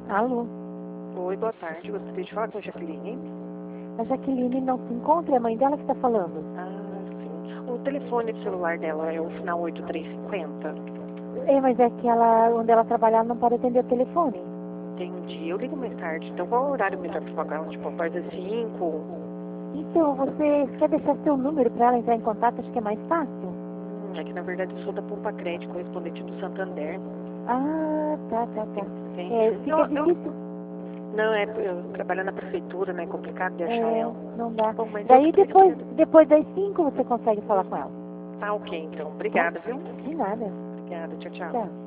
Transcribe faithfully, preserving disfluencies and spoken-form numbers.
Alô? Oi, boa tarde. Gostaria de falar com a Jaqueline. A Jaqueline não se encontra, é a mãe dela que está falando. Ah, sim. O telefone de celular dela é o final oito três cinco zero. É, mas é que ela, onde ela trabalhar, não pode atender o telefone. Entendi. Eu ligo mais tarde. Então, qual é o horário melhor para falar com ela? Tipo, após as cinco? Então, você quer deixar seu número para ela entrar em contato? Acho que é mais fácil. Hum, é que, na verdade, eu sou da Pompa Crédito, correspondente do Santander. Ah, tá, tá, tá. Sim. É, fica Eu, eu, difícil. não, é, eu trabalho na prefeitura, né? É complicado de achar É, ela. não dá. Bom, mas eu Daí que depois, prefiro. depois das cinco você consegue falar com ela. Tá ok, então. Tá? Obrigada, viu? De nada. Obrigada. Tchau, tchau. Tchau.